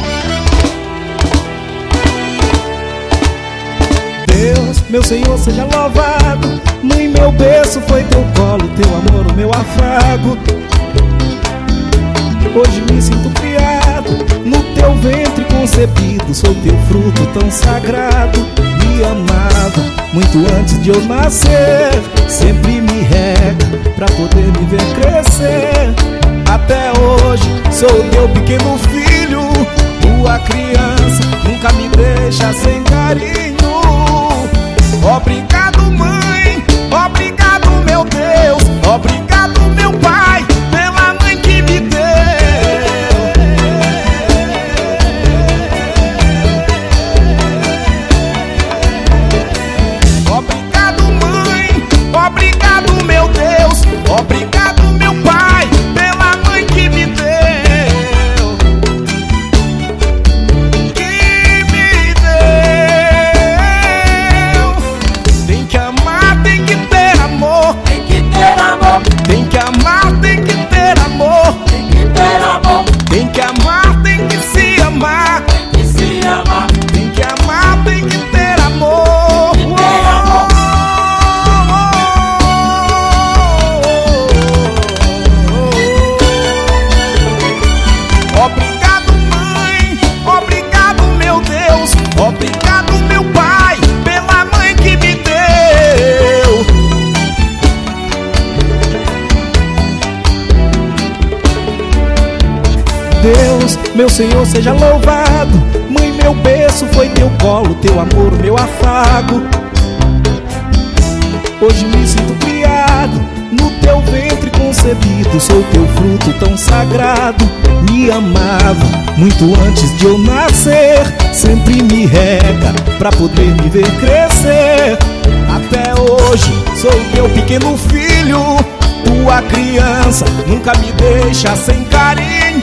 Deus, meu Senhor, seja louvado. Mãe, meu berço foi teu colo, teu amor, o meu afago. Hoje me sinto criado, no teu ventre concebido. Sou teu fruto tão sagrado. Me amava muito antes de eu nascer. Sempre me rega pra poder me ver crescer. Até hoje sou teu pequeno filho. Tua criança nunca me deixa sem carinho. Obrigado, mãe, obrigado, meu Deus. Obrigado, meu pai, pela mãe que me deu. Obrigado, mãe, obrigado, meu Deus. Obrigado, meu pai, pela mãe que me deu. Que me deu. Tem que amar, tem que ter amor. Tem que ter amor, Tem que amar, tem que ter amor. tem que ter amor, Tem que amar, tem que se amar. tem que se amar. Tem que amar, tem que ter amor. Tem que ter amor. Obrigado, mãe. Obrigado, meu Deus. Obrigado, meu pai, pela mãe que me deu. Deus, meu Senhor, seja louvado. Mãe, meu berço foi teu colo, teu amor, meu afago. Hoje me sinto criado, no teu ventre concebido. Sou teu fruto tão sagrado. Me amava muito antes de eu nascer. Sempre me rega pra poder me ver crescer. Até hoje sou teu pequeno filho. Tua criança nunca me deixa sem carinho.